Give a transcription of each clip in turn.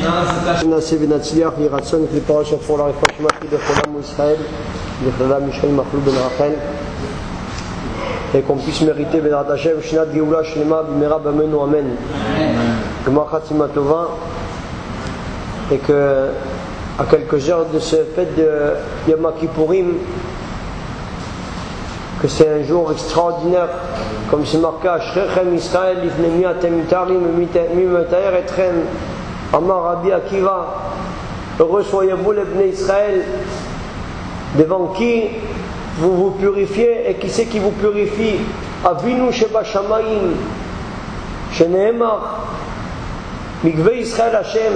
נעשה ונצליח, יהי רצון כפרה שפור לרפואה שמעתי לכולם מישראל, לכללה מישאל מחלו בן רחל, et qu'on puisse mériter Bénard Hachem, Shnat Géoula Shlema Bimera Bamenu Amen. Gmar Khatima Tova, et que à quelques heures de ce fête de Yom Kippourim, que c'est un jour extraordinaire, comme c'est marqué Ashrechem Israël Lifnei Atem Mitarim Mimetaer Etchem Amar Rabbi Akiva. Heureux soyez-vous les Bnei Israël, devant qui vous vous purifiez, et qui c'est qui vous purifie? Avinu Sheba Shamayim Sheneemar Mikveh Israël Hashem.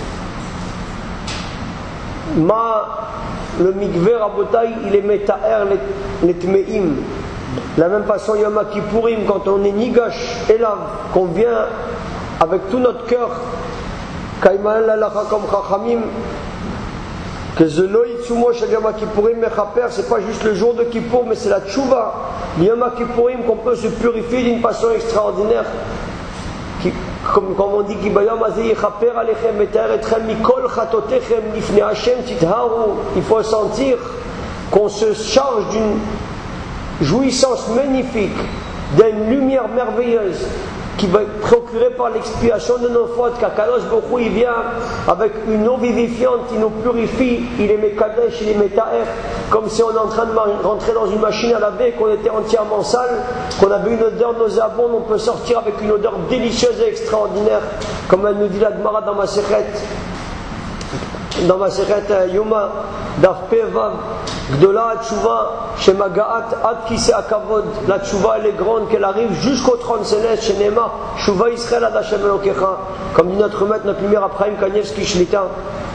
Le mikveh Rabotai, il est metaer les tmeim. De la même façon, Yom Kippourim, quand on est nigash elav, qu'on vient avec tout notre cœur, Kaimal Lalacha comme Chachamim, que Zelo Itzumo Shel Yom Kippourim Mechaper, c'est pas juste le jour de Kippour, mais c'est la tchouva, Yom Kippourim, qu'on peut se purifier d'une façon extraordinaire. Comme on dit, il faut sentir qu'on se charge d'une jouissance magnifique, d'une lumière merveilleuse qui va être procurée par l'expiation de nos fautes. Qu'Akadosh Baruch Hu, il vient avec une eau vivifiante, il nous purifie, il est Mekadesh, il est Metaer, comme si on est en train de rentrer dans une machine à laver, qu'on était entièrement sale, qu'on avait une odeur nauséabonde, on peut sortir avec une odeur délicieuse et extraordinaire, comme elle nous dit la Gemara dans ma Sechet Yoma Daf Pevav Gdola Tchouva Shemagaat Ad Kise Akavod. La Tchouva elle est grande, qu'elle arrive jusqu'au trône céleste, chez Nema Tchouva Israël Ad Hashem Elokecha, comme dit notre maître, notre lumière Abraham Kanievski Shlita.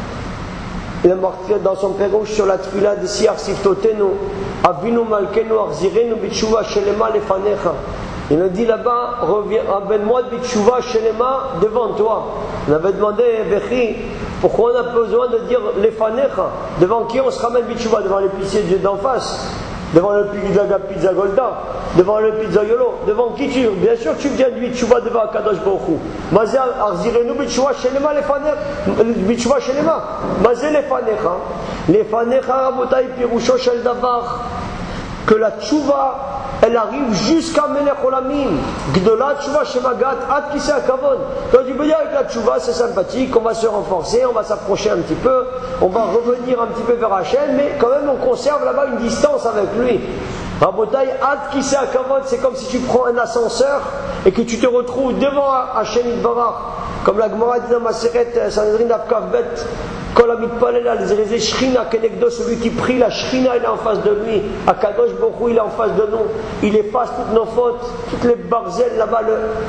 Il est marqué dans son pérouche sur la tefila de Siar Siftotenu Avinu Malkenu Arzirenu Bitchouva Shelema Lefanecha. Il me dit là-bas, ramène-moi de Bitchouva Shelema devant toi. On avait demandé, Bechi, pourquoi on a besoin de dire Lefanecha? Devant qui on se ramène Bitchouva? Devant l'épicier de Dieu d'en face, devant le pizza Golda, devant le pizza Yolo, devant qui tu? Bien sûr que tu viens de Bitchouva devant Kadosh Baruch Hu. Mazé Arzirenu Bitchouva Shelema Lefanecha. Bitchouva Shelema. Mazé Lefanecha. Lefanecha Rabotai Pirusho Shel Davar. Que la tchouva, elle arrive jusqu'à Melech Olamim. Gdola tchouva shemagat ad kise akavod. Donc tu peux dire avec la tchouva, c'est sympathique, on va se renforcer, on va s'approcher un petit peu, on va revenir un petit peu vers Hachem, mais quand même on conserve là-bas une distance avec lui. Rabotai ad kise akavod, c'est comme si tu prends un ascenseur et que tu te retrouves devant Hachem Yitbarach. Comme la Gemara dit dans ma Maseret Sanhedrin Avkavbet, Kol Amitpalel al Zereze Shrina Kenegdo, celui qui prie, la Shrina elle est en face de lui, Akadosh Baruch Hu il est en face de nous, il efface toutes nos fautes, toutes les barzelles là-bas,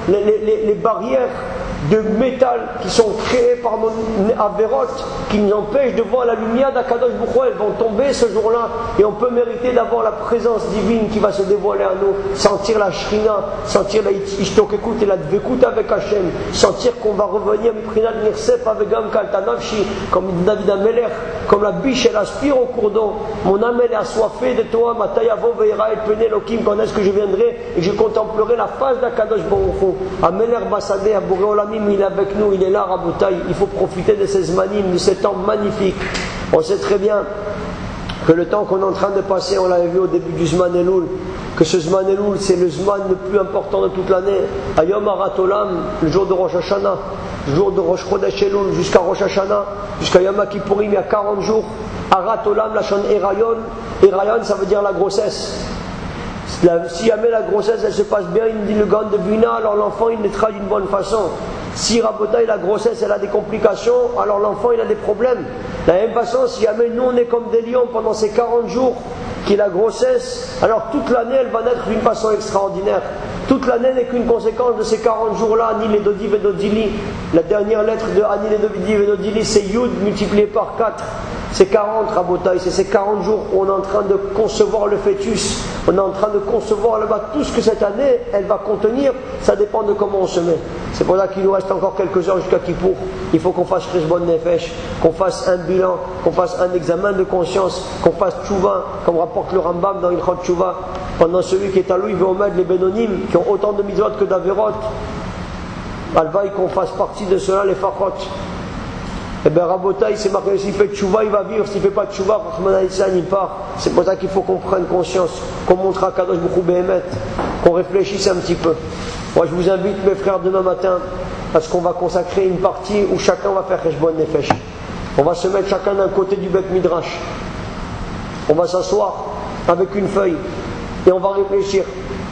les barrières de métal qui sont créées par nos avérotes, qui nous empêchent de voir la lumière d'Akadosh Baruch Hu, elles vont tomber ce jour-là, et on peut mériter d'avoir la présence divine qui va se dévoiler à nous, sentir la Shrina, sentir la Ishtokekut et la Dvekut avec Hachem, sentir qu'on va revenir Miprinat Nirsef avec Gam Kaltanavshi, comme David Ameler, comme la biche elle aspire au cours d'eau. Mon âme elle est assoiffée de toi, Matayavo Veira et Penelokim, quand est-ce que je viendrai et que je contemplerai la face d'Akadosh Baruch Hu. Ameler Basadeh, Aboré Olamim, il est avec nous, il est là, Rabotai. Il faut profiter de ces zmanim, de ces temps magnifiques. On sait très bien que le temps qu'on est en train de passer, on l'avait vu au début du Zman Elul, que ce Zman Elul c'est le Zman le plus important de toute l'année. Ayom Harat Olam, le jour de Rosh Hashanah, le jour de Rosh Chodesh Elul jusqu'à Rosh Hashanah, jusqu'à Yom Kippourim, il y a 40 jours. Harat Olam, la chaîne Erayon. Erayon, ça veut dire la grossesse. Si jamais la grossesse elle se passe bien, il me dit le Gan de Vina, alors l'enfant il naîtra d'une bonne façon. Si Rabotai la grossesse elle a des complications, alors l'enfant il a des problèmes. De la même façon, si jamais nous on est comme des lions pendant ces 40 jours qui est la grossesse, alors toute l'année elle va naître d'une façon extraordinaire. Toute l'année n'est qu'une conséquence de ces 40 jours-là. Ani les Dodi Vedodili, la dernière lettre de Ani les Dodi Vedodili, c'est Yud multiplié par 4. C'est 40 Rabotai, c'est ces 40 jours où on est en train de concevoir le fœtus, on est en train de concevoir là-bas tout ce que cette année elle va contenir, ça dépend de comment on se met. C'est pour ça qu'il nous reste encore quelques heures jusqu'à Kippour. Il faut qu'on fasse Cheshbon Nefesh, qu'on fasse un bilan, qu'on fasse un examen de conscience, qu'on fasse Tchouva, comme rapporte le Rambam dans Ilchot Tchouva, pendant celui qui est à Louis Véomed, les Bénonim, qui ont autant de mitzvot que d'Averot. Alvaï qu'on fasse partie de cela, les Fachot. Eh bien, Rabotaï, c'est marqué, s'il fait tchouva, il va vivre. S'il ne fait pas tchouva, Rahman al-Issan, il part. C'est pour ça qu'il faut qu'on prenne conscience, qu'on montre à Kadosh Bokhu Behemet, qu'on réfléchisse un petit peu. Moi, je vous invite, mes frères, demain matin, à ce qu'on va consacrer une partie où chacun va faire Cheshbon Nefesh. On va se mettre chacun d'un côté du Beth Midrash. On va s'asseoir avec une feuille et on va réfléchir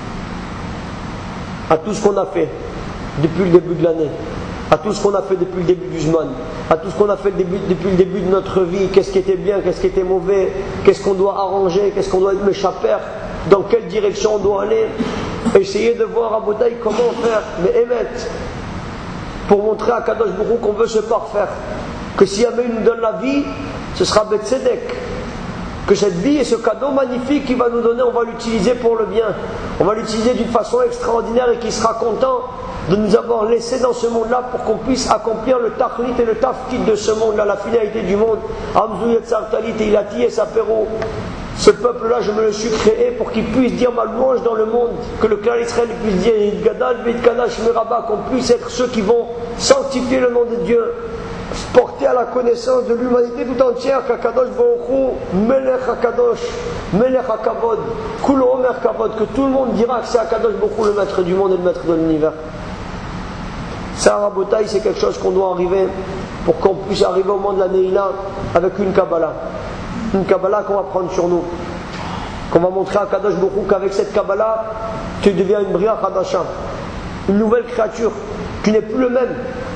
à tout ce qu'on a fait depuis le début de l'année, à tout ce qu'on a fait depuis le début du Zman, à tout ce qu'on a fait depuis le début de notre vie, qu'est-ce qui était bien, qu'est-ce qui était mauvais, qu'est-ce qu'on doit arranger, qu'est-ce qu'on doit être méchaper, dans quelle direction on doit aller. Essayer de voir à Bodaï comment faire, mais émettre, pour montrer à Kadosh Baruch Hu qu'on veut se parfaire, que si jamais il nous donne la vie, ce sera Betzedek, que cette vie et ce cadeau magnifique qu'il va nous donner, on va l'utiliser pour le bien, on va l'utiliser d'une façon extraordinaire et qu'il sera content de nous avoir laissé dans ce monde-là pour qu'on puisse accomplir le tachlit et le tafkid de ce monde-là, la finalité du monde. Amzou Yetzar Talit et Ilati et Sapero. Ce peuple-là, je me le suis créé pour qu'il puisse dire ma louange dans le monde, que le clan Israël puisse dire Gadal Beit Kadash Meraba, qu'on puisse être ceux qui vont sanctifier le nom de Dieu, porter à la connaissance de l'humanité tout entière qu'Akadosh Baruch Hu, Melech HaKadosh, Melech HaKavod, Kul Omer Kavod, que tout le monde dira que c'est Akadosh Baruch Hu le maître du monde et le maître de l'univers. Ça, Rabotaï, c'est quelque chose qu'on doit arriver pour qu'on puisse arriver au moment de la Neila avec une Kabbalah. Une Kabbalah qu'on va prendre sur nous. Qu'on va montrer à Kadosh Baruch Hu qu'avec cette Kabbalah, tu deviens une Bria Khadasha, une nouvelle créature. Tu n'es plus le même.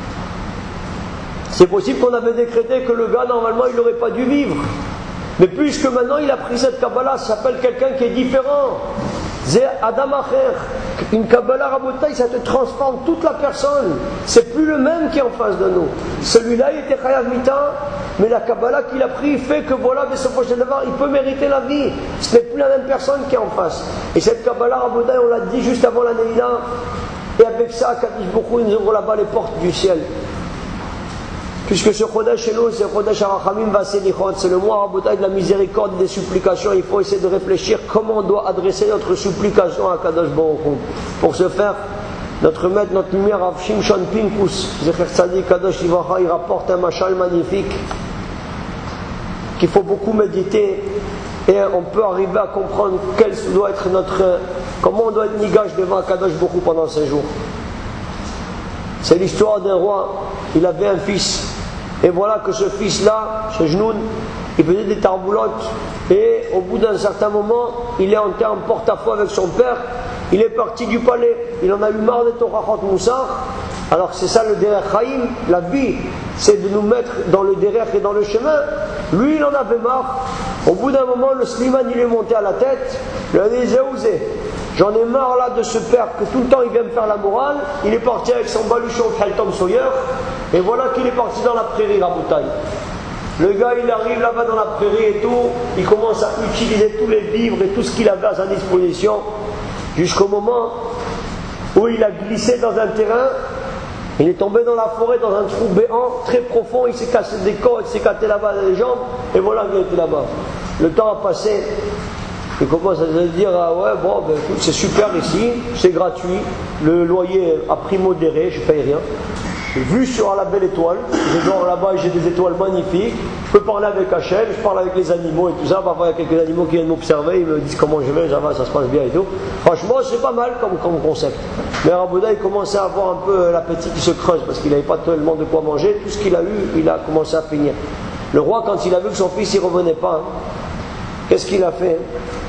C'est possible qu'on avait décrété que le gars, normalement, il n'aurait pas dû vivre. Mais puisque maintenant il a pris cette Kabbalah, ça s'appelle quelqu'un qui est différent. C'est Adam Acher. Une Kabbalah Rabotaï, ça te transforme toute la personne. C'est plus le même qui est en face de nous. Celui-là, il était Chayav Mita, mais la Kabbalah qu'il a pris fait que voilà, il peut mériter la vie. Ce n'est plus la même personne qui est en face. Et cette Kabbalah Rabotaï, on l'a dit juste avant la Neila, et avec ça, Kadosh Baruch Hu, ils ouvrent là-bas les portes du ciel. Puisque ce Chodesh Elul, c'est Chodesh Arachamim Vaselichot, c'est le mois Rabotaï de la miséricorde et des supplications. Il faut essayer de réfléchir comment on doit adresser notre supplication à Kadosh Baruch Hu. Pour ce faire, notre maître, notre lumière, Rav Shimshon Pinkus, Zecher Tzadik Kadosh Livracha, il rapporte un machal magnifique qu'il faut beaucoup méditer et on peut arriver à comprendre quel doit être comment on doit être nigage devant Kadosh Baruch Hu pendant ces jours. C'est l'histoire d'un roi, il avait un fils. Et voilà que ce fils-là, ce Jnoun, il faisait des tarboulottes. Et au bout d'un certain moment, il est entré en porte-à-faux avec son père. Il est parti du palais. Il en a eu marre de Torachot Moussar. Alors c'est ça le Derech Chaim, la vie, c'est de nous mettre dans le Derech et dans le chemin. Lui, il en avait marre. Au bout d'un moment, le Sliman, il est monté à la tête. Il a dit, Zéouzé, j'en ai marre là de ce père que tout le temps il vient me faire la morale. Il est parti avec son baluchon Khaltom Sawyer. Et voilà qu'il est parti dans la prairie, la bouteille. Le gars il arrive là-bas dans la prairie et tout. Il commence à utiliser tous les vivres et tout ce qu'il avait à sa disposition. Jusqu'au moment où il a glissé dans un terrain. Il est tombé dans la forêt, dans un trou béant, très profond. Il s'est cassé des côtes, il s'est cassé là-bas les jambes. Et voilà qu'il était là-bas. Le temps a passé. Il commence à se dire, ah ouais, bon, ben, écoute, c'est super ici, c'est gratuit, le loyer a prix modéré, je ne paye rien. Vue sur la belle étoile, je dors là-bas et j'ai des étoiles magnifiques, je peux parler avec Hachem, je parle avec les animaux et tout ça, parfois il y a quelques animaux qui viennent m'observer, ils me disent comment je vais, ça va, ça se passe bien et tout. Franchement, c'est pas mal comme concept. Mais Rabouda, il commençait à avoir un peu l'appétit qui se creuse, parce qu'il n'avait pas tellement de quoi manger, tout ce qu'il a eu, il a commencé à finir. Le roi, quand il a vu que son fils, il ne revenait pas, qu'est-ce qu'il a fait?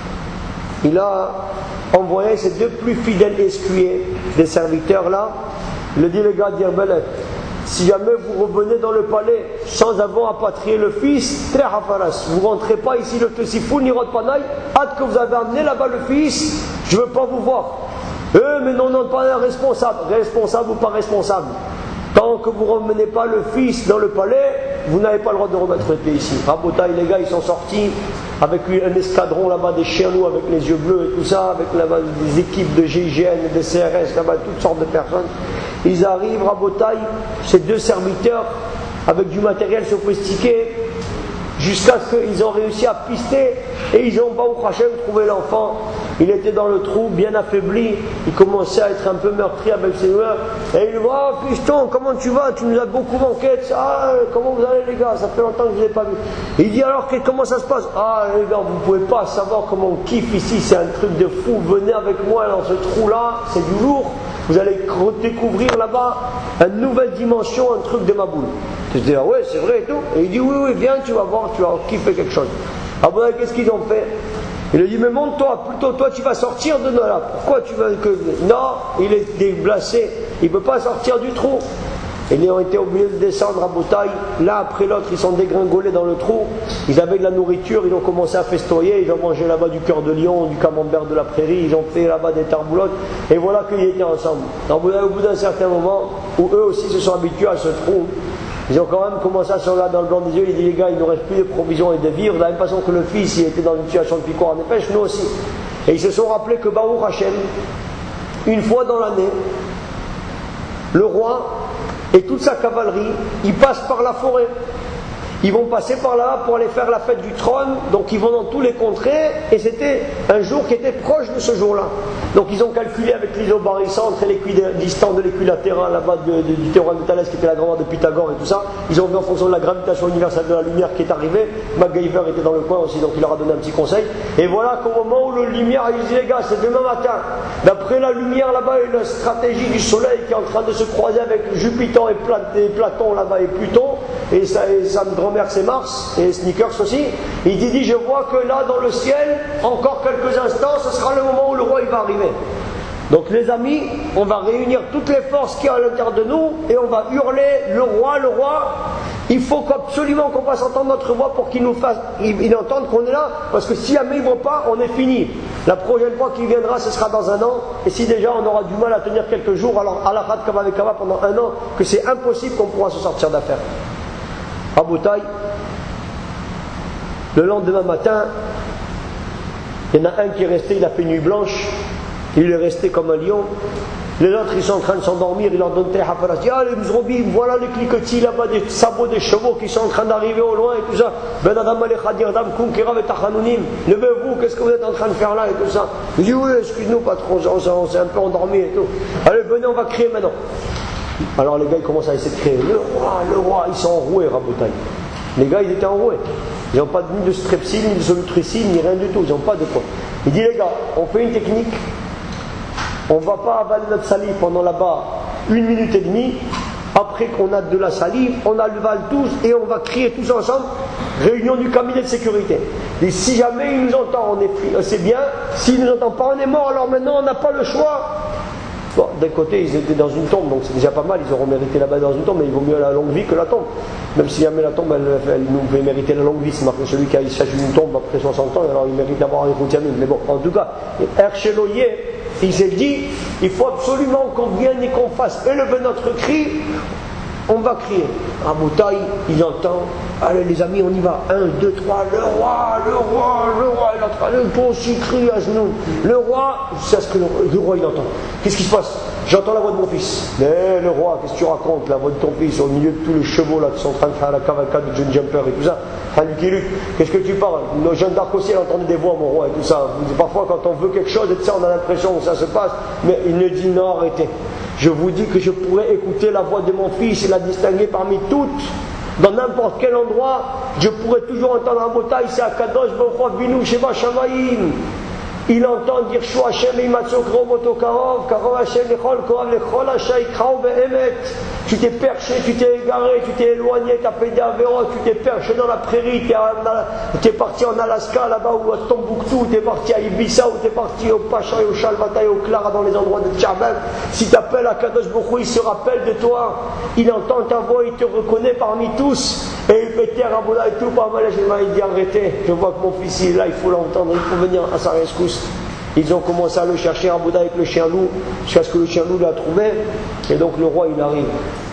Il a envoyé ses deux plus fidèles escuiers des serviteurs là, le délégat d'Irbelet. Si jamais vous revenez dans le palais sans avoir apatrié le fils, très hafaras, vous ne rentrez pas ici le Tessifou, ni Rodpanaï, hâte que vous avez amené là-bas le fils, je ne veux pas vous voir. Mais non, pas un responsable, responsable ou pas responsable. Tant que vous ne remenez pas le fils dans le palais, vous n'avez pas le droit de remettre le pied ici. Rabotaï, les gars, ils sont sortis avec un escadron là-bas, des chiens loups avec les yeux bleus et tout ça, avec là-bas des équipes de GIGN, des CRS, là-bas, toutes sortes de personnes. Ils arrivent, Rabotaï, ces deux serviteurs, avec du matériel sophistiqué, jusqu'à ce qu'ils ont réussi à pister, et ils ont, Baruch Hashem, trouvé l'enfant. il était dans le trou, bien affaibli, il commençait à être un peu meurtri avec ses douleurs, et il dit, oh fiston, comment tu vas, tu nous as beaucoup manqué, comment vous allez les gars, ça fait longtemps que je ne vous ai pas vu. Et il dit alors, comment ça se passe? Ah les gars, vous ne pouvez pas savoir comment on kiffe ici, c'est un truc de fou, venez avec moi dans ce trou-là, c'est du lourd, vous allez redécouvrir là-bas une nouvelle dimension, un truc de ma boule. Je dis, ah ouais, c'est vrai et tout. Et il dit, oui, viens, tu vas voir, tu vas kiffer quelque chose. Ah bon, qu'est-ce qu'ils ont fait? Il lui dit, mais monte-toi, plutôt toi tu vas sortir de là. Pourquoi tu veux que... Non, il est déblacé, il ne peut pas sortir du trou. Ils ont été obligés de descendre à Boutaï, l'un après l'autre, ils sont dégringolés dans le trou, ils avaient de la nourriture, ils ont commencé à festoyer, ils ont mangé là-bas du cœur de lion, du camembert de la prairie, ils ont fait là-bas des tarboulottes, et voilà qu'ils étaient ensemble. Au bout d'un certain moment, où eux aussi se sont habitués à ce trou, ils ont quand même commencé à se regarder dans le blanc des yeux, ils disent les gars, il ne nous reste plus de provisions et de vivres, de la même façon que le fils il était dans une situation de picoire en pêche, nous aussi. Et ils se sont rappelés que Baruch Hashem, une fois dans l'année, le roi et toute sa cavalerie, ils passent par la forêt. Ils vont passer par là pour aller faire la fête du trône, donc ils vont dans tous les contrées, et c'était un jour qui était proche de ce jour-là. Donc ils ont calculé avec l'isobarycentre et l'équidistant de l'équilatéral là-bas du théorème de Thalès qui était la grand-mère de Pythagore et tout ça. Ils ont vu en fonction de la gravitation universelle de la lumière qui est arrivée. MacGyver était dans le coin aussi, donc il leur a donné un petit conseil. Et voilà qu'au moment où la lumière, il dit les gars, c'est demain matin. D'après la lumière là-bas et la stratégie du soleil qui est en train de se croiser avec Jupiter et Platon là-bas et Pluton, et sa grand-mère c'est Mars, et Sneakers aussi, il dit je vois que là dans le ciel, encore quelques instants, ce sera le moment où le roi il va arriver. Donc les amis, on va réunir toutes les forces qu'il y a à l'intérieur de nous, et on va hurler le roi, il faut absolument qu'on fasse entendre notre voix pour qu'il nous fasse, il entende qu'on est là, parce que si jamais il ne voit pas, on est fini. La prochaine fois qu'il viendra, ce sera dans un an, et si déjà on aura du mal à tenir quelques jours, alors à la Khat Kava Kava pendant un an, que c'est impossible qu'on pourra se sortir d'affaire. À Boutaï, le lendemain matin, il y en a un qui est resté, il a fait nuit blanche, il est resté comme un lion. Les autres, ils sont en train de s'endormir, il leur donne téléphone, il dit ah les mzrobi, voilà les cliquetis là-bas, des sabots des chevaux qui sont en train d'arriver au loin et tout ça. Ben adam alekhadir dam kunkira vetachanounim, levez-vous, qu'est-ce que vous êtes en train de faire là et tout ça. Il dit oui, excuse-nous patron, on s'est un peu endormi et tout. Allez, venez, on va crier maintenant. Alors les gars ils commencent à essayer de crier le roi, ils sont enroués à Boutaï. Les gars ils étaient enroués. Ils n'ont pas ni de strepsil, ni de solutricine, ni rien du tout, ils n'ont pas de quoi. Il dit les gars, on fait une technique, on ne va pas avaler notre salive pendant là-bas 1 minute et demie, après qu'on a de la salive, on avale tous et on va crier tous ensemble, réunion du cabinet de sécurité. Et si jamais il nous entend, c'est bien, s'il ne nous entend pas, on est mort, alors maintenant on n'a pas le choix. Bon, d'un côté, ils étaient dans une tombe, donc c'est déjà pas mal, ils auront mérité là-bas dans une tombe, mais il vaut mieux la longue vie que la tombe. Même si jamais la tombe, elle nous fait mériter la longue vie, c'est marqué celui qui s'agit d'une tombe après 60 ans, alors il mérite d'avoir une routière. Mais bon, en tout cas, Hercheloyer, il s'est dit, il faut absolument qu'on vienne et qu'on fasse élever notre cri, on va crier. À Boutaï, il entend, allez les amis, on y va. 1, 2, 3, le roi, il est en train de aussi crier à genoux. Le roi, c'est ce que le roi il entend. Qu'est-ce qui se passe? J'entends la voix de mon fils. Mais le roi, qu'est-ce que tu racontes? La voix de ton fils au milieu de tous les chevaux là qui sont en train de faire la cavalcade de John Jumper et tout ça. Qu'est-ce que tu parles? Nos Jeanne d'Arc aussi, elle entendait des voix, mon roi, et tout ça. Parfois, quand on veut quelque chose, et ça, on a l'impression que ça se passe. Mais il ne dit non, arrêtez. Je vous dis que je pourrais écouter la voix de mon fils et la distinguer parmi toutes. Dans n'importe quel endroit, je pourrais toujours entendre un Boutaï, c'est Akadosh Baruch Hu Binu Sheva Shamayim. Il entend dire Shua Hashem Imatzo Kromoto Karov, Karov Hashem Lechol Korov Lechol Hashem Krao Behemet. Tu t'es perché, tu t'es égaré, tu t'es éloigné, tu as fait des avéros, tu t'es perché dans la prairie, tu es parti en Alaska là-bas ou à Tombouctou, tu es parti à Ibiza ou tu es parti au Pacha et au Shalvata et au Clara dans les endroits de Tcharbel. Si tu appelles à Kadosh Baruch Hu, il se rappelle de toi, il entend ta voix, il te reconnaît parmi tous. Et il fait taire à Bouddha et tout, pas mal, il dit arrêtez, je vois que mon fils il est là, il faut l'entendre, il faut venir à sa rescousse. Ils ont commencé à le chercher à Bouddha avec le chien loup, jusqu'à ce que le chien loup l'a trouvé, et donc le roi il arrive.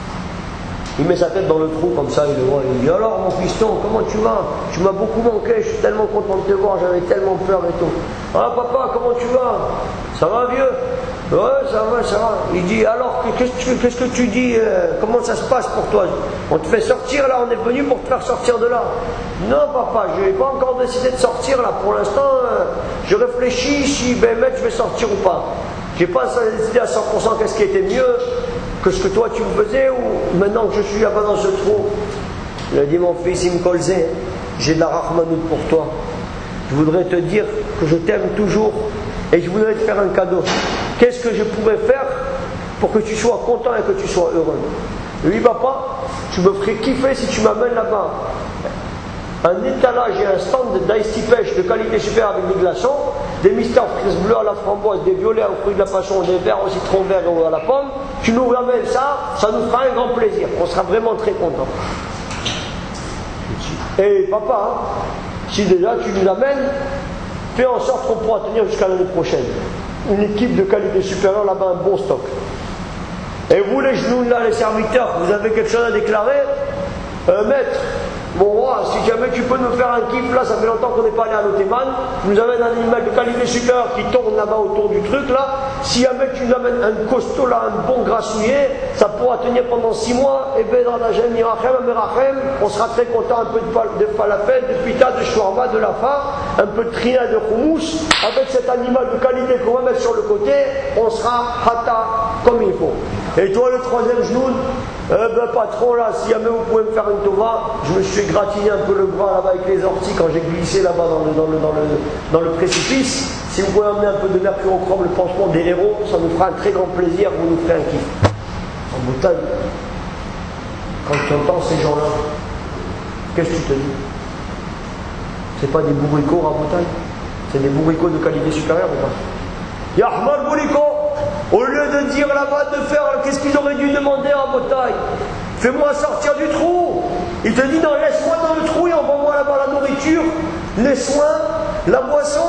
Il met sa tête dans le trou comme ça, et le roi il dit alors mon fiston, comment tu vas? Tu m'as beaucoup manqué, je suis tellement content de te voir, j'avais tellement peur et tout. Ah papa, comment tu vas? Ça va vieux? Ouais, ça va, ça va. Il dit, alors, qu'est-ce que tu dis, comment ça se passe pour toi? On te fait sortir là, on est venu pour te faire sortir de là. Non, papa, je n'ai pas encore décidé de sortir là. Pour l'instant, je réfléchis si je vais sortir ou pas. Je n'ai pas décidé à 100% qu'est-ce qui était mieux que ce que toi tu me faisais ou maintenant que je suis là-bas dans ce trou. Il a dit, mon fils, il me colzait, j'ai de la rahmanout pour toi. Je voudrais te dire que je t'aime toujours et je voudrais te faire un cadeau. Qu'est-ce que je pourrais faire pour que tu sois content et que tu sois heureux? Oui, papa, tu me ferais kiffer si tu m'amènes là-bas un étalage et un stand d'ice pêche de qualité supérieure avec des glaçons, des mystères fraises bleues à la framboise, des violets aux fruits de la passion, des verts au citron vert et à la pomme. Tu nous ramènes ça, ça nous fera un grand plaisir. On sera vraiment très contents. Et papa, si déjà tu nous amènes, fais en sorte qu'on pourra tenir jusqu'à l'année prochaine. Une équipe de qualité supérieure là-bas, un bon stock. Et vous les genoux là, les serviteurs, vous avez quelque chose à déclarer? Maître, mon roi, si jamais tu peux nous faire un kiff, là ça fait longtemps qu'on n'est pas allé à l'Otéman, tu nous amènes un animal de qualité supérieure qui tourne là-bas autour du truc là, si jamais tu nous amènes un costaud là, un bon grassouillet, ça pourra tenir pendant 6 mois, et ben dans la gemme, on sera très content, un peu de falafel, de pita, de shawarma, de lafa, un peu de trina, de houmous, avec cet animal de qualité qu'on va mettre sur le côté, on sera hata comme il faut. Et toi le troisième genou, patron là, si jamais vous pouvez me faire une tova, je me suis gratiné un peu le bras là-bas avec les orties quand j'ai glissé là-bas dans le précipice. Si vous pouvez amener un peu de mercurochrome, le pansement des héros, ça nous fera un très grand plaisir, vous nous ferez un kiff. En Bretagne, quand tu entends ces gens-là, qu'est-ce que tu te dis? C'est pas des bourricots à Bretagne, c'est des bourricots de qualité supérieure ou pas? Yahmal bourrico, au lieu de dire là-bas de faire, qu'est-ce qu'ils auraient dû demander à Bretagne? Fais-moi sortir du trou. Il te dit non, laisse-moi dans le trou et envoie-moi là-bas la nourriture, les soins, la boisson,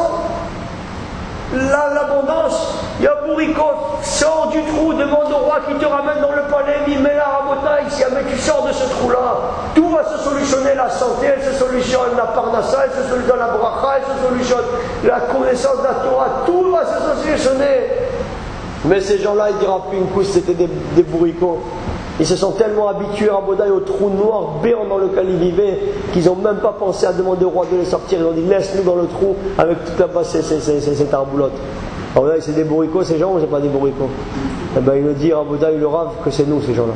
l'abondance. Il y a bourrico, sors du trou, demande au roi qui te ramène dans le palais, mets-la à Bretagne, si jamais tu sors de ce trou-là, tout va se solutionner, la santé, elle se solutionne, la parnassa, elle se solutionne, la bracha, elle se solutionne, la connaissance de la Torah, tout va se solutionner. Mais ces gens-là, ils diront plus une couche, c'était des bourricots. Ils se sont tellement habitués à Bodaï au trou noir béant dans lequel ils vivaient qu'ils n'ont même pas pensé à demander au roi de les sortir. Ils ont dit laisse-nous dans le trou avec toute là-bas ces tarboulottes. Alors là, c'est des bourricots ces gens ou c'est pas des bourricots? Eh bien, il le dit à Bodaï le Rav que c'est nous ces gens-là.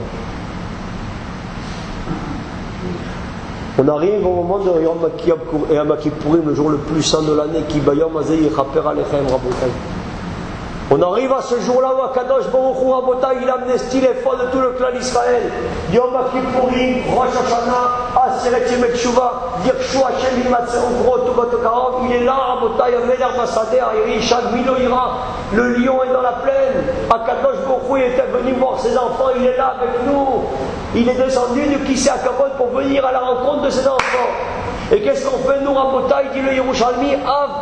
On arrive au moment de Yom Kippourim, le jour le plus saint de l'année, qui Bayom Azei Yechaper Alechem Rabotai. On arrive à ce jour-là où Akadosh Baruch Hu Rabotai, il amnestie les fois de tout le clan d'Israël. Yom Kippourim, Rosh Hashanah, Aseret Yom Teshuvah, Dirshu Hashem Ilmatzeu Gro Tovat Karov, il est là, Rabotai, Ameler Basader, Irishad Miloïra, le lion est dans la plaine. Akadosh Baruch Hu était venu voir ses enfants, il est là avec nous. Il est descendu de Kisei Akavod pour venir à la rencontre de ses enfants. Et qu'est-ce qu'on fait nous, Rabotai, dit le Yerushalmi,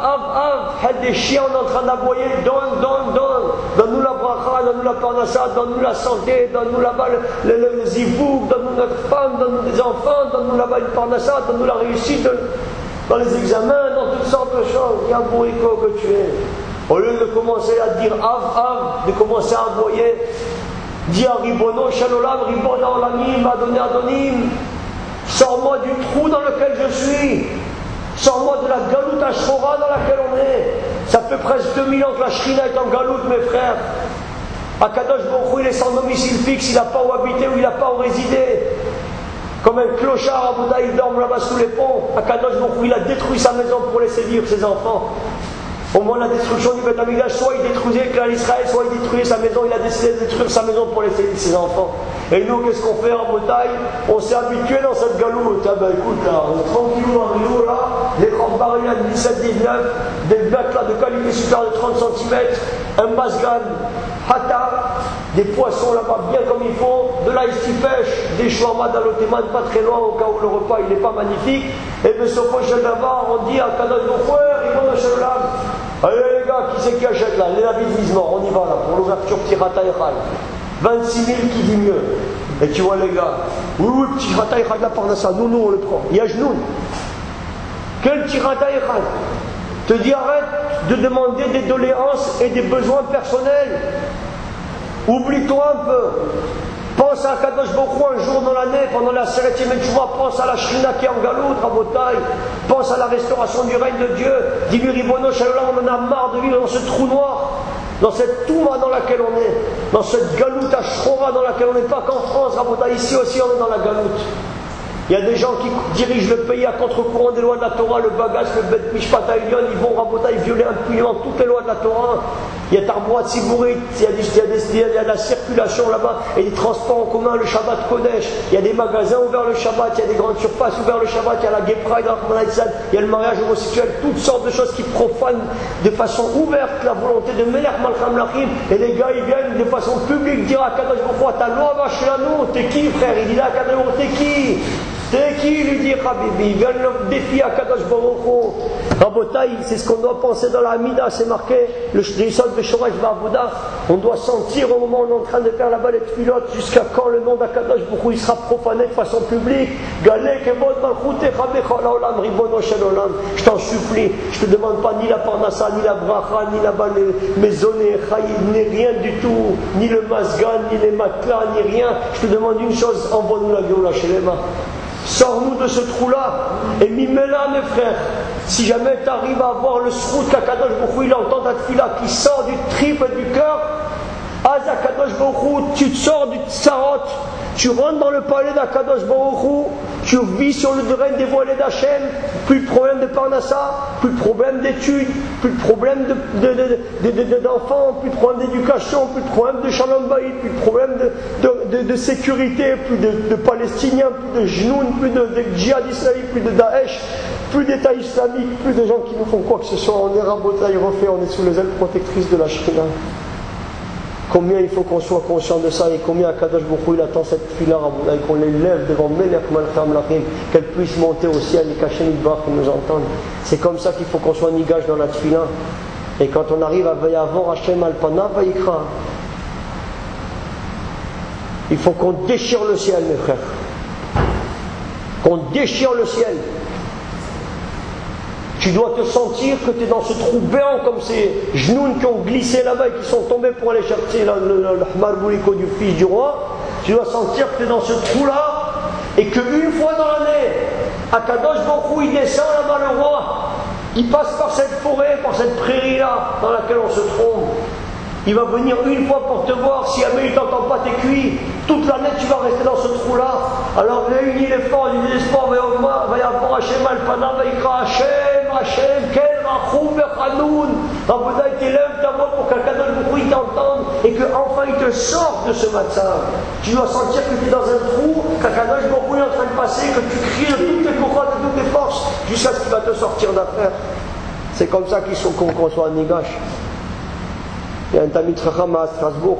Av, des chiens, on est en train d'aboyer, donne-nous la bracha, donne-nous la parnassa, donne-nous la santé, donne-nous là-bas le zivouk, donne-nous notre femme, donne-nous des enfants, donne-nous là-bas une parnassa, donne-nous la réussite dans les examens, dans toutes sortes de choses. Il y a un bourrico que tu es. Au lieu de commencer à dire Av, de commencer à aboyer, dis à Ribono, Shalolam, Ribona Olamim, Adonim, sors-moi du trou dans lequel je suis. Sors-moi de la galoute Ashkora dans laquelle on est. Ça fait presque 2000 ans que la Shrina est en galoute, mes frères. Akadosh Baruch Hu, il est sans domicile fixe, il n'a pas où habiter ou il n'a pas où résider. Comme un clochard à Bouddha, il dort là-bas sous les ponts. Akadosh Baruch Hu, il a détruit sa maison pour laisser vivre ses enfants. Au moment de la destruction du Beth Amikdash, soit il détruisait le clan d'Israël, soit il détruisait sa maison, il a décidé de détruire sa maison pour laisser vivre ses enfants. Et nous, qu'est-ce qu'on fait en Bretagne? On s'est habitué dans cette galoute. Ah ben écoute, là, on est tranquillou dans le rio, là, des grandes barrières de 17-19, des bêtes là de qualité supérieure de 30 cm, un masgan, hata, des poissons là-bas bien comme il faut, de l'ice pêche, des shawarma d'alotéman pas très loin au cas où le repas il n'est pas magnifique. Et bien, sauf au Shaldavar, on dit à Kadosh Boukhouer, ils vont de Shallam. Allez les gars, qui c'est qui achète là? Les David Mizmor, on y va là, pour l'ouverture Tirata Echad. 26 000 qui dit mieux. Et tu vois les gars, oui, Tirata Echad la parnassa, nous on le prend. Yajnoun. Quel Tirata Echad? te dit arrête de demander des doléances et des besoins personnels. Oublie-toi un peu. Pense à Kadosh Baruch Hu un jour dans l'année, pendant la Seret Yemei Teshuvah, pense à la Shrina qui est en Galout, Rabotai, pense à la restauration du règne de Dieu. Dis-lui, Ribono Shel Olam, on en a marre de vivre dans ce trou noir, dans cette Touma dans laquelle on est, dans cette Galout à Shrora dans laquelle on n'est pas qu'en France, Rabotai, ici aussi on est dans la Galout. Il y a des gens qui dirigent le pays à contre-courant des lois de la Torah, le Bagas, le Bet Mishpat Haïlion, ils vont Rabotai violer impunément toutes les lois de la Torah. Il y a Tarboua Tzibourite, il y a de la circulation là-bas, et des transports en commun, le Shabbat Kodesh, il y a des magasins ouverts le Shabbat, il y a des grandes surfaces ouvertes le Shabbat, il y a la Gay Pride, il y a le mariage homosexuel, toutes sortes de choses qui profanent de façon ouverte la volonté de Melech Malcham Lachim, et les gars ils viennent de façon publique dire à Kadosh Baruch Hu, ta loi va chez nous, t'es qui frère? Il dit là à Kadosh Baruch Hu, t'es qui? T'es qui? Lui dit Habibi, il vient le défi à Kadosh Baruch Hu. Rabotai, c'est ce qu'on doit penser dans la Hamida, c'est marqué, le Yisod Beshoresh Ba'avoda, on doit sentir au moment où on est en train de faire là-bas les tfilotes, jusqu'à quand le nom d'Akadosh Baruch Hu il sera profané de façon publique. Galé Kevod Malchut Echabecha Laolam Ribono Shel Olam. Je t'en supplie, je te demande pas ni la Parnassa, ni la Bracha, ni la Maisonné, ni rien du tout, ni le Masgan, ni les matelas, ni rien. Je te demande une chose, envoie-nous la Géoula Shelema. Sors-nous de ce trou-là et mimez-la, mes frères. Si jamais tu arrives à avoir le srout qu'Akadosh Baruch Hu il entend ta tfila qui sort du triple du cœur, Azakadosh Baruch Hu, tu te sors du tsarot, tu rentres dans le palais d'Akadosh Baruch Hu, tu vis sur le règne dévoilé d'Hachem, plus de problème de parnassa, plus de problème d'études, plus de problème d'enfants, plus de problème d'éducation, plus de problème de shalom bayit, plus de problème de sécurité, plus de Palestiniens, plus de genoun, plus de djihad islamique, plus de Daesh, plus d'État islamique, plus de gens qui nous font quoi que ce soit. On est rabotaille refait, on est sous les ailes protectrices de la Shrina. Combien il faut qu'on soit conscient de ça et combien Akadosh Baruch Hu il attend cette fille-là, qu'on l'élève devant Melech Malcham Lachim, qu'elle puisse monter au ciel et qu'Hachem Yitbarach nous entende. C'est comme ça qu'il faut qu'on soit nigage dans la tfila. Et quand on arrive à Vayavor Hachem Alpana Vayikra, il faut qu'on déchire le ciel, mes frères. Qu'on déchire le ciel. Tu dois te sentir que tu es dans ce trou béant comme ces genoux qui ont glissé là-bas et qui sont tombés pour aller chercher le Hmar Bouliko du fils du roi. Tu dois sentir que tu es dans ce trou-là et qu'une fois dans l'année, Akadosh Baruch Hu il descend là-bas le roi. Il passe par cette forêt, par cette prairie-là dans laquelle on se trompe. Il va venir une fois pour te voir, si jamais il ne t'entend pas tes cuits, toute l'année tu vas rester dans ce trou-là. Alors réunis les forces du désespoir, va y avoir Hachem Alpana, va y avoir Hachem, quel rachou vechanoun. Rabotai, t'élèves ta voix pour qu'Akadosh Baruch Hu t'entende et qu'enfin il te sorte de ce matin. Tu dois sentir que tu es dans un trou, qu'Akadosh Baruch Hu est en train de passer, que tu cries de toutes tes courroies, de toutes tes forces, jusqu'à ce qu'il va te sortir d'affaire. C'est comme ça qu'il faut qu'on soit en nigash. Il y a un Talmid Chacham à Strasbourg.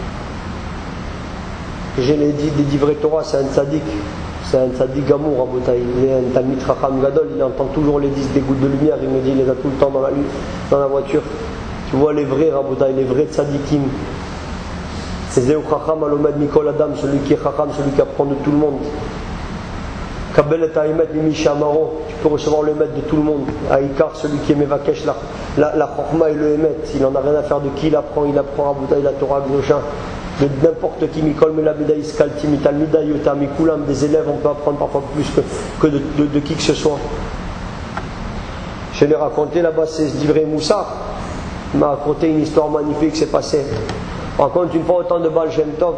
J'ai les divrei Torah, c'est un tzaddik. C'est un tzaddik gamour, Rabotai. Il est un Talmid Chacham gadol, il entend toujours les 10 des gouttes de lumière, il me dit, il les a tout le temps dans la voiture. Tu vois les vrais Rabotai, les vrais tzaddikim. C'est Zéou Chacham Alomed Mikol Adam, celui qui est Chacham, celui qui apprend de tout le monde. Kabel et Haïmet Mimi Amaro, tu peux recevoir le Emet de tout le monde. Aïkar, celui qui est Mevakesh, la Chorma et le Emet, il n'en a rien à faire de qui il apprend Rabotai, la Torah, Gnosha, de n'importe qui, Mikol Melabeda Iskalti, Mitalmida Yota, Mikulam, des élèves, on peut apprendre parfois plus que de qui que ce soit. Je l'ai raconté là-bas, c'est Divrei Moussar, il m'a raconté une histoire magnifique, c'est passé. On raconte une fois autant de Baal Shem Tov.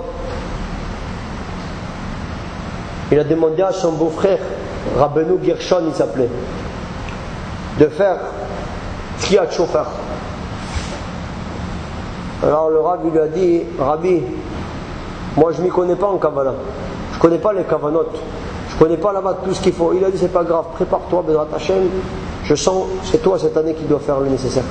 Il a demandé à son beau-frère, Rabbeinu Gershon il s'appelait, de faire Kriyat Shofar. Alors le Rabbi lui a dit, Rabbi, moi je ne m'y connais pas en Kabbalah, je ne connais pas les Kavanot, je ne connais pas là-bas tout ce qu'il faut. Il a dit, c'est pas grave, prépare-toi, Bezrat Hashem, je sens, c'est toi cette année qui dois faire le nécessaire.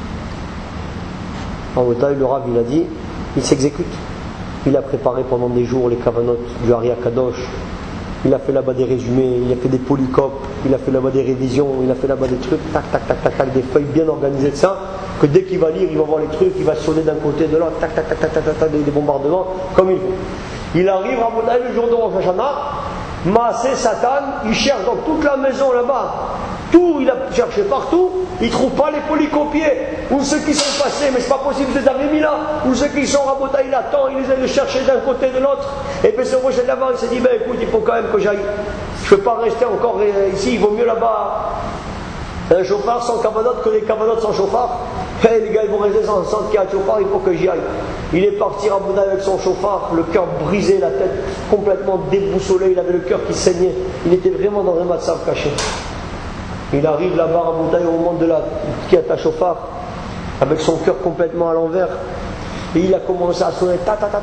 En Otaï, le Rabbi il a dit, il s'exécute. Il a préparé pendant des jours les Kavanot du Ari Kadosh. Il a fait là-bas des résumés, il a fait des polycopes, il a fait là-bas des révisions, il a fait là-bas des trucs, tac, tac, tac, tac, tac, des feuilles bien organisées de ça, que dès qu'il va lire, il va voir les trucs, il va sonner d'un côté, de l'autre, tac, tac, tac, tac, tac, tac, des bombardements, comme il faut. Il arrive à Monaï le jour de Rosh Hashanah, Maaseh Satan, il cherche dans toute la maison là-bas, Tout, il a cherché partout, il ne trouve pas les polycopiés, ou ceux qui sont passés, mais c'est pas possible, je les avais mis là, ou ceux qui sont rabotés, il attend, il les a cherchés d'un côté de l'autre, et puis ce Roger de là-bas, il s'est dit, ben écoute, il faut quand même que j'aille, je ne peux pas rester encore ici, il vaut mieux là-bas un chauffard sans cavanote que des cavanotes sans chauffard. Hey, les gars, ils vont rester sans qu'il y a un chauffard, il faut que j'y aille. Il est parti à Bouddha avec son chauffard, le cœur brisé, la tête complètement déboussolée, il avait le cœur qui saignait, il était vraiment dans un matzav caché. Il arrive là-bas à Bouddha au moment de qui a ta chauffard, avec son cœur complètement à l'envers, et il a commencé à sonner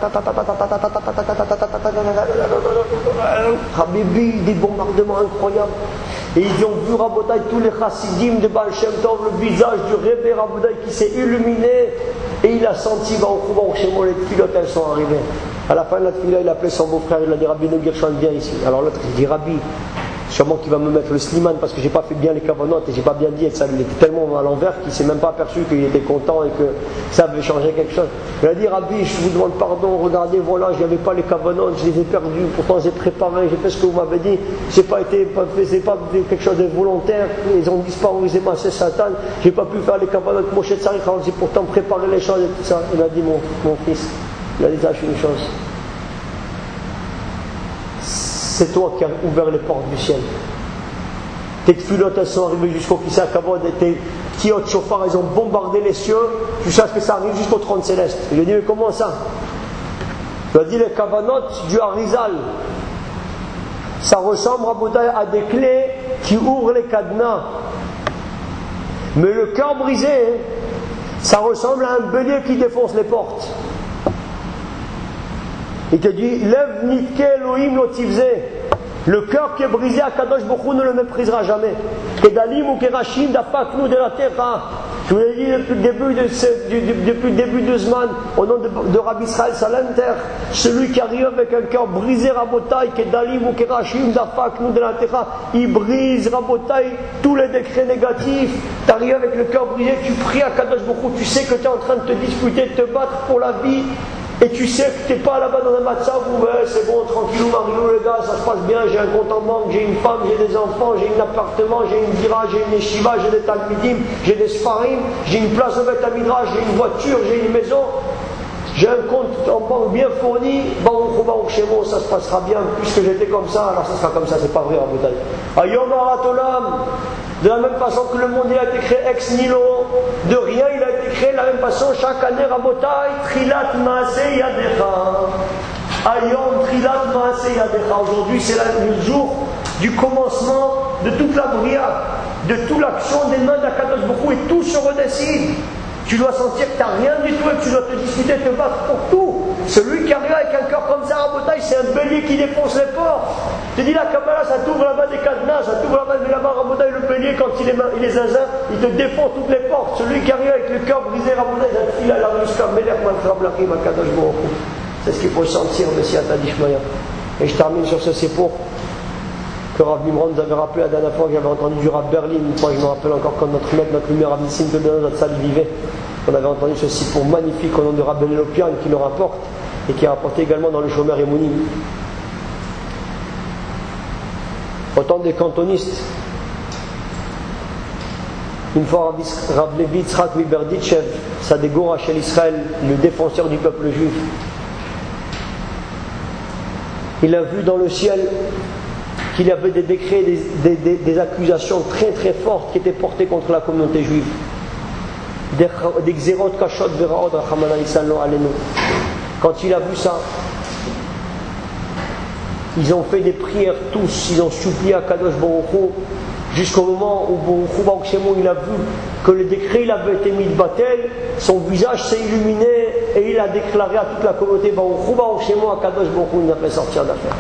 Habibi, des bombardements incroyables. Et ils ont vu Rabotai, tous les chassidim de Baal Shem Tov, le visage du Rebbe Rabotai qui s'est illuminé, et il a senti, les pilotes, elles sont arrivées. À la fin de la tefila, il a appelé son beau-frère, il a dit Rabbi Gershon, viens ici. Alors l'autre, il dit Rabbi, sûrement qu'il va me mettre le sliman parce que j'ai pas fait bien les cavonotes et j'ai pas bien dit, et ça, il était tellement à l'envers qu'il s'est même pas aperçu qu'il était content et que ça avait changé quelque chose. Il a dit Rabbi, je vous demande pardon, regardez, voilà, je n'avais pas les cavonotes, je les ai perdus, pourtant j'ai préparé, j'ai fait ce que vous m'avez dit, c'est pas quelque chose de volontaire, ils ont disparu, c'est Satan, j'ai pas pu faire les cavonotes, Moshe Tzarich, j'ai pourtant préparé les choses et tout ça. Il a dit mon fils, il a dit sache une chose. C'est toi qui as ouvert les portes du ciel. Tes tfilotes, elles sont arrivées jusqu'au Kissa Kavod, et tes tiot chauffard, ils ont bombardé les cieux, jusqu'à ce que ça arrive jusqu'au trône céleste. Il a dit, mais comment ça? Il a dit, les kavanotes du Harizal, ça ressemble à des clés qui ouvrent les cadenas. Mais le cœur brisé, ça ressemble à un bélier qui défonce les portes. Il te dit, lève nitke Elohim lotivze. Le cœur qui est brisé à Kadosh Baruch Hu ne le méprisera jamais. Kedalim ou Kerashim d'Apaknu de la terre. Je vous l'ai dit depuis le début de Zman, au nom de Rabbi Israël Salenter, celui qui arrive avec un cœur brisé, Rabotai, Kedalim ou Kerashim d'Apaknu de la terre, il brise, Rabotai, tous les décrets négatifs. Tu arrives avec le cœur brisé, tu pries à Kadosh Baruch Hu, tu sais que tu es en train de te disputer, de te battre pour la vie. Et tu sais que tu n'es pas là-bas dans un matzav où c'est bon, tranquillou, marilou, les gars, ça se passe bien, j'ai un compte en banque, j'ai une femme, j'ai des enfants, j'ai un appartement, j'ai une dira, j'ai une yeshiva, j'ai des talmidim, j'ai des sfarim, j'ai une place de Beth Midrash, j'ai une voiture, j'ai une maison, j'ai un compte en banque bien fourni, Baruch chez moi, ça se passera bien, puisque j'étais comme ça, alors ça sera comme ça, c'est pas vrai en bouteille. Ayom Aratolam, de la même façon que le monde il a été créé ex nihilo, de rien il a été créé de la même façon, chaque année Rabotai, Trilat Maaseh Yadecha. Ayom Trilat Maaseh Yadecha. Aujourd'hui c'est le jour du commencement de toute la bria, de toute l'action des mains d'Akadosh Baruch Hu, et tout se redessine. Tu dois sentir que tu n'as rien du tout et que tu dois te discuter, te battre pour tout. Celui qui arrive avec un cœur comme ça à Rabotai, c'est un bélier qui défonce les portes. Tu dis la Kabbalah, ça t'ouvre là-bas des cadenas, ça t'ouvre là-bas, mais là-bas Rabotai, le bélier, quand il est zinzin, il te défonce toutes les portes. Celui qui arrive avec le cœur brisé, Rabotai, il a la jusqu'à Melech Mantrablachim à Kadosh Baruch Hu. C'est ce qu'il faut sentir, Messie Atadishmaya. Et je termine sur ce sépour que Rav Nimrod nous avait rappelé la dernière fois que j'avais entendu du Rav Berlin. Une fois, je me rappelle encore quand notre maître, notre lumière, Rav Nissim, que dans notre salle vivait. On avait entendu ce sépour magnifique au nom de Rav Ben Elopian qui le rapporte et qui a rapporté également dans le Shomer Emonim. Autant des cantonistes. Une fois, Rav Levi Yitzhak Miberditchev, Sadegora chez l'Israël, le défenseur du peuple juif, il a vu dans le ciel qu'il y avait des décrets, des accusations très très fortes qui étaient portées contre la communauté juive. Des xérot kashot veraot rachamana lisan lo alenu. Quand il a vu ça, ils ont fait des prières tous, ils ont supplié à Kadosh Baruch Hu, jusqu'au moment où Baruch Shemo il a vu que le décret il avait été mis de Batel, son visage s'est illuminé et il a déclaré à toute la communauté Baruch Shemo à Kadosh Baruch Hu, il n'a fait sortir d'affaire.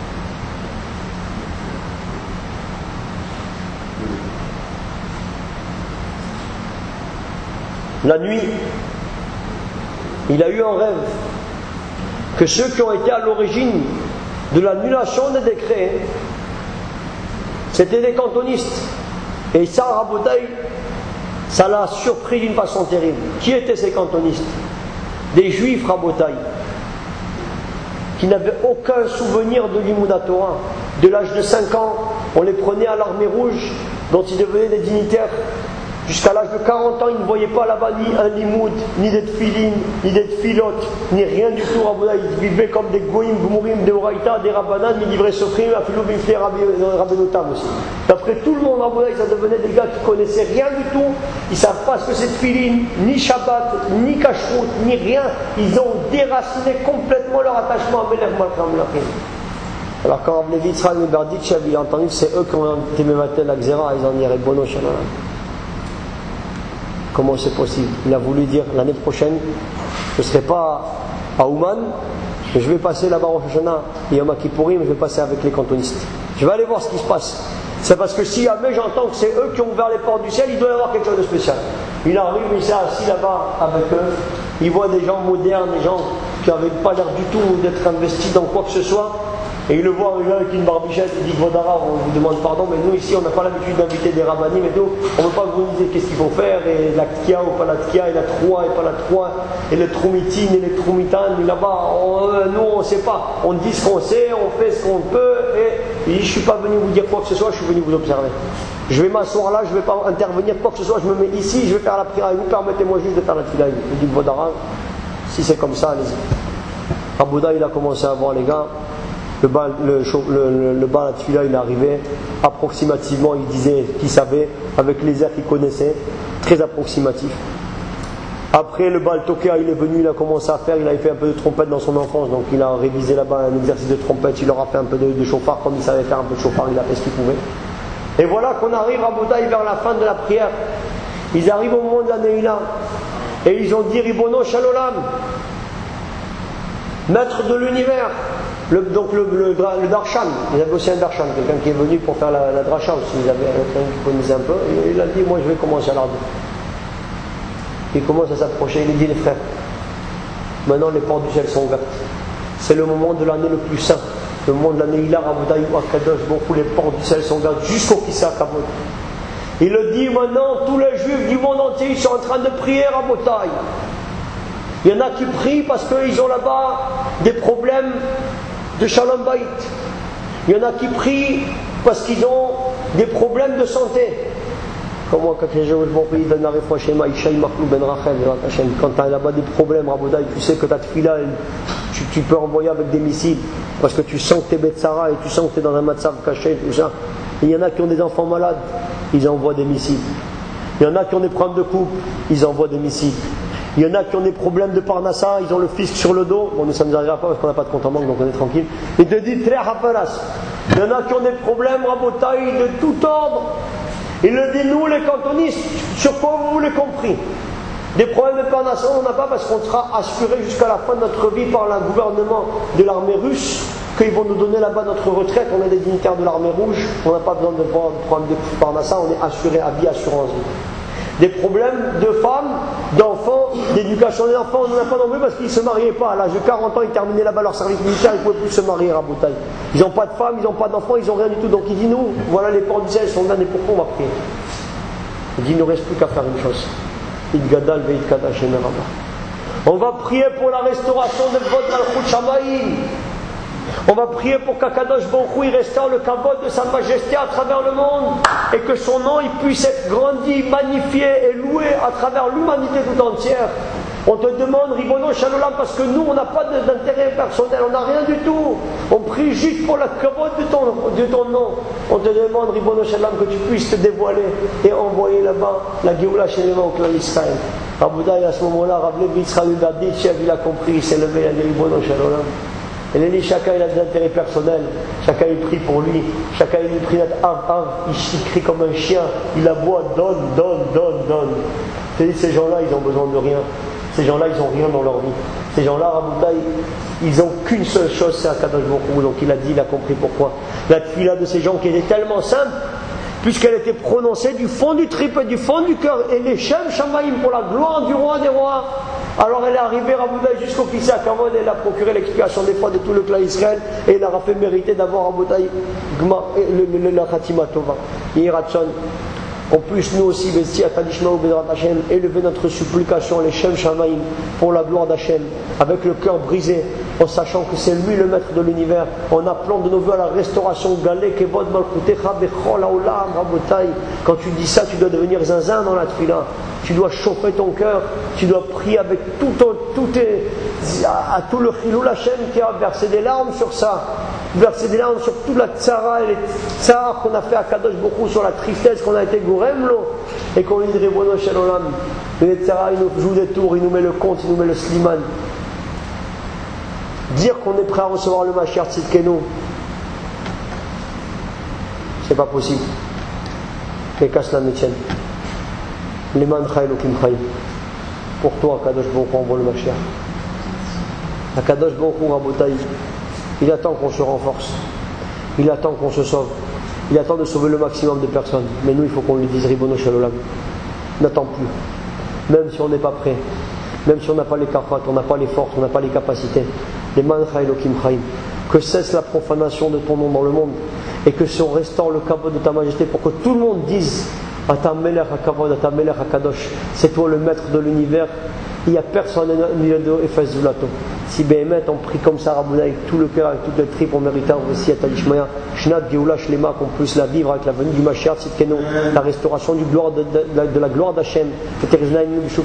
La nuit, il a eu un rêve que ceux qui ont été à l'origine de l'annulation des décrets, c'était des cantonistes. Et ça, Rabotai, ça l'a surpris d'une façon terrible. Qui étaient ces cantonistes? Des juifs, Rabotai, qui n'avaient aucun souvenir de l'Imouna Torah. De l'âge de 5 ans on les prenait à l'armée rouge, dont ils devenaient des dignitaires. Jusqu'à l'âge de 40 ans, ils ne voyaient pas là-bas ni un limoud, ni des tfilines, ni des tfilotes, ni rien du tout. Ils vivaient comme des goïm, gmourim, des oraïta, des rabbanan, ni livrés sofrim, afilou bimflé, rabbenotam aussi. D'après tout le monde, ça devenait des gars qui ne connaissaient rien du tout. Ils ne savent pas ce que c'est tfilin, ni Shabbat, ni kashrut, ni rien. Ils ont déraciné complètement leur attachement à Melech Malcham Melachim. Alors quand Avnevi Yitzhak et Berditchev, il a entendu que c'est eux qui ont été mématé la Xéra, ils ont dit Ribono Shel Olam. Comment c'est possible? Il a voulu dire l'année prochaine, je ne serai pas à Ouman, mais je vais passer là-bas au Rosh Hashanah, Yom Kippourim, je vais passer avec les cantonistes. Je vais aller voir ce qui se passe. C'est parce que si jamais j'entends que c'est eux qui ont ouvert les portes du ciel, il doit y avoir quelque chose de spécial. Il arrive, il s'est assis là-bas avec eux, il voit des gens modernes, des gens qui n'avaient pas l'air du tout d'être investis dans quoi que ce soit. Et il le voit arriver avec une barbichette, il dit Vodara, on vous demande pardon, mais nous ici on n'a pas l'habitude d'inviter des rabbinim et tout, on ne veut pas que vous nous disiez qu'est-ce qu'il faut faire, et la tkia ou pas la tkia, et la troua et pas la troua, et le troumitine et les troumitan, là-bas, nous on ne sait pas, on dit ce qu'on sait, on fait ce qu'on peut, et il dit je ne suis pas venu vous dire quoi que ce soit, je suis venu vous observer. Je vais m'asseoir là, je ne vais pas intervenir quoi que ce soit, je me mets ici, je vais faire la prière avec vous, permettez-moi juste de faire la tfila. Il dit Vodara, si c'est comme ça, allez-y. Abouda il a commencé à voir les gars. Le Baal Tfila il est arrivé approximativement, il disait qu'il savait, avec les airs qu'il connaissait, très approximatif. Après le Baal Tokea il est venu, il a commencé à faire, il avait fait un peu de trompette dans son enfance, donc il a révisé là-bas un exercice de trompette, il leur a fait un peu de chauffard, comme il savait faire un peu de chauffard, il a fait ce qu'il pouvait. Et voilà qu'on arrive à Boudaï vers la fin de la prière. Ils arrivent au moment de la Neila, et ils ont dit Ribono Shel Olam, maître de l'univers. Le darshan, il y avait aussi un darshan, quelqu'un qui est venu pour faire la dracha aussi, il avait quelqu'un qui connaissait un peu, et il a dit moi je vais commencer à l'arder. Il commence à s'approcher, il dit les frères, maintenant les portes du ciel sont ouvertes, c'est le moment de l'année le plus saint, le moment de l'année Hilar, Abodaï, Akadosh, beaucoup les portes du ciel sont ouvertes jusqu'au Kissa Kavod. Il le dit maintenant, tous les juifs du monde entier ils sont en train de prier à Botaï. Il y en a qui prient parce qu'ils ont là-bas des problèmes de Shalom Bayit. Il y en a qui prient parce qu'ils ont des problèmes de santé. Comme moi, quand tu as là-bas des problèmes, Rabodaï, tu sais que ta tfila, tu peux envoyer avec des missiles, parce que tu sens que tu es Betsara et tu sens que tu es dans un matzav caché, tout ça. Et il y en a qui ont des enfants malades, ils envoient des missiles. Il y en a qui ont des problèmes de couple, ils envoient des missiles. Il y en a qui ont des problèmes de parnassa, ils ont le fisc sur le dos. Bon, nous ça ne nous arrivera pas parce qu'on n'a pas de compte en banque, donc on est tranquille. Il te dit très haparas. Il y en a qui ont des problèmes, rabotaï, de tout ordre. Il le dit, nous les cantonistes, sur quoi vous l'avez compris? Des problèmes de parnassa, on n'en a pas parce qu'on sera assuré jusqu'à la fin de notre vie par le gouvernement de l'armée russe, qu'ils vont nous donner là-bas notre retraite. On est des dignitaires de l'armée rouge, on n'a pas besoin de problèmes de parnassa, on est assuré à vie, assurance vie. Des problèmes de femmes, d'enfants, d'éducation des enfants, on n'en a pas non plus parce qu'ils ne se mariaient pas. À l'âge de 40 ans, ils terminaient là-bas leur service militaire, ils ne pouvaient plus se marier à Boutaï. Ils n'ont pas de femmes, ils n'ont pas d'enfants, ils n'ont rien du tout. Donc il dit nous, voilà les portes du ciel sont là, et pourquoi on va prier? Il dit il ne reste plus qu'à faire une chose. On va prier pour la restauration de Vod Malchut Shamayim. On va prier pour qu'Akadosh Baruch Hu restaure le kavod de sa majesté à travers le monde et que son nom il puisse être grandi, magnifié et loué à travers l'humanité tout entière. On te demande Ribono Shel Olam parce que nous on n'a pas d'intérêt personnel, on n'a rien du tout. On prie juste pour le kavod de ton nom. On te demande Ribono Shel Olam que tu puisses te dévoiler et envoyer là-bas la Géoula Shelema au clan d'Israël. Aboudaï à ce moment-là, Rav Levi Yitzhak Berditchev il a compris, il s'est levé, il a dit Ribono Shel Olam. Et les chacun il a des intérêts personnels, chacun il prie pour lui, chacun il prie d'être il crie comme un chien, il aboie, donne. Ces gens-là ils ont besoin de rien, ces gens-là ils n'ont rien dans leur vie. Ces gens-là, Raboutaï, ils n'ont qu'une seule chose, c'est Akadosh Baruch Hu. Donc il a dit, il a compris pourquoi. La tefila de ces gens qui était tellement simple, puisqu'elle était prononcée du fond du trip et du fond du cœur, et les Shem Shamayim pour la gloire du roi des rois. Alors elle est arrivée Raboutaï jusqu'au Kissa Kavod, elle a procuré l'expiation des fois de tout le clan Israël, et elle a fait mériter d'avoir Raboutaï la Khatima Tova. Yiratson. On puisse nous aussi, élever notre supplication, les Shem Shamayim, pour la gloire d'Hachem, avec le cœur brisé, en sachant que c'est lui le maître de l'univers, en appelant de nos voeux à la restauration Galé, Kevod, Malchutecha, Bechol, Haolam, Rabotai. Quand tu dis ça, tu dois devenir zinzin dans la tefila. Tu dois chauffer ton cœur, tu dois prier avec à tout le Chilul Hashem qui a versé des larmes sur ça, versé des larmes sur toute la tzara et les tsar qu'on a fait à Kadosh Baruch Hu, sur la tristesse qu'on a été gouremlo, et qu'on lui dit Ribono Shel Olam. Les tsara, il nous joue des tours, il nous met le compte, il nous met le sliman. Dire qu'on est prêt à recevoir le Mashiach Tzidkenu, c'est pas possible. Les Kaslan Etienne. Les man Chaylo Kim Chayim. Pour toi, Kadosh Baruch Hu, envoie le Mashiach. Kadosh Baruch Hu, Rabotai, il attend qu'on se renforce. Il attend qu'on se sauve. Il attend de sauver le maximum de personnes. Mais nous, il faut qu'on lui dise Ribono Shel Olam. N'attends plus. Même si on n'est pas prêt. Même si on n'a pas les kafat, on n'a pas les forces, on n'a pas les capacités. Les man Chaylo Kim Chayim. Que cesse la profanation de ton nom dans le monde. Et que si on restaure le kavod de ta majesté pour que tout le monde dise Ata Melech HaKavod, Ata Melech HaKadosh, c'est toi le maître de l'univers, il n'y a personne de Efes Zulato. Si Béhémet on prie comme ça, Rabouda, avec tout le cœur, avec toutes les tripes, on mérite aussi à Talishmaya, Shnat Geoula Shlema, qu'on puisse la vivre avec la venue du Mashiach Tzidkenu, la restauration de la gloire d'Hachem,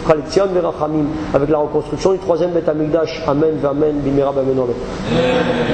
avec la reconstruction du troisième Beth Amikdash. Amen, Amen, Bimera, Amen.